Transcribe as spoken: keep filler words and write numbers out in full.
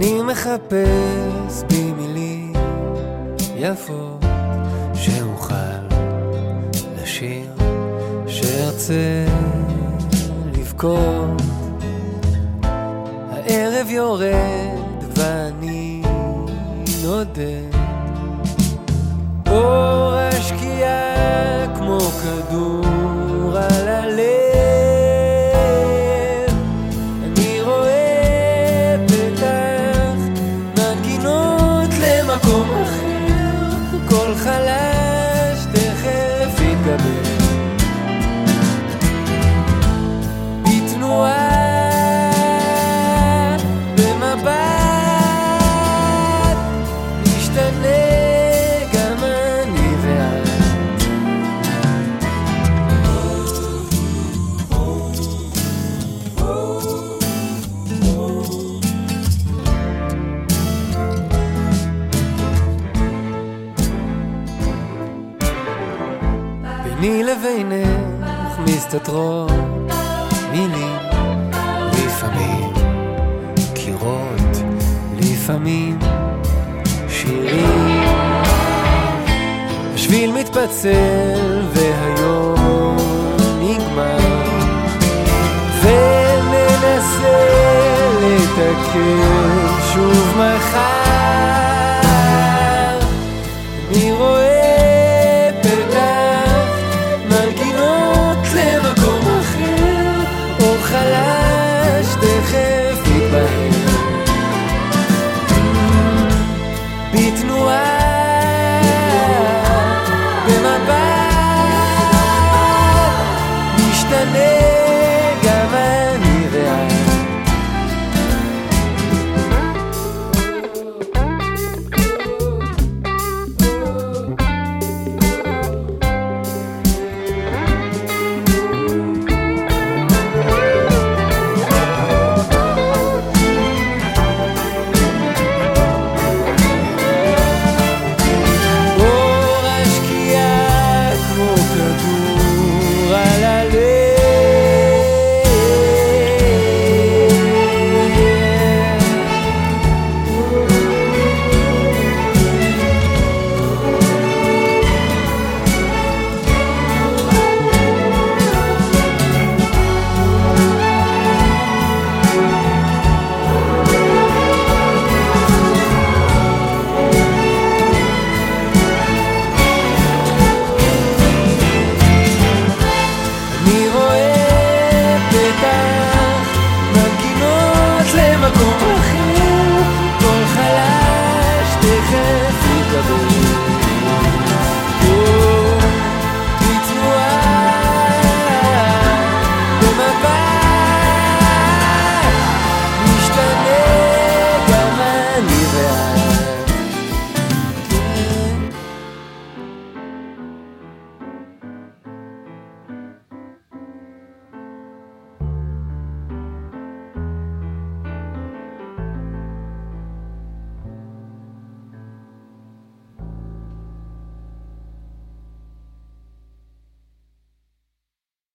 אני מחפש במילים יפות שאוכל לשיר, שארצה לבכות. הערב יורד ואני נודד, אור השקיעה כמו כדור על הלב. אני רואה פתח מנגינות למקום אחר, כל חלש תכף יתגבר בתנועה, במבט משתנה גם אני ואת. ביני לבינך מסתתרות מילים, לפעמים קירות, לפעמים שירים. השביל מתפצל והיום נגמר, וננסה לתקן שוב מחר.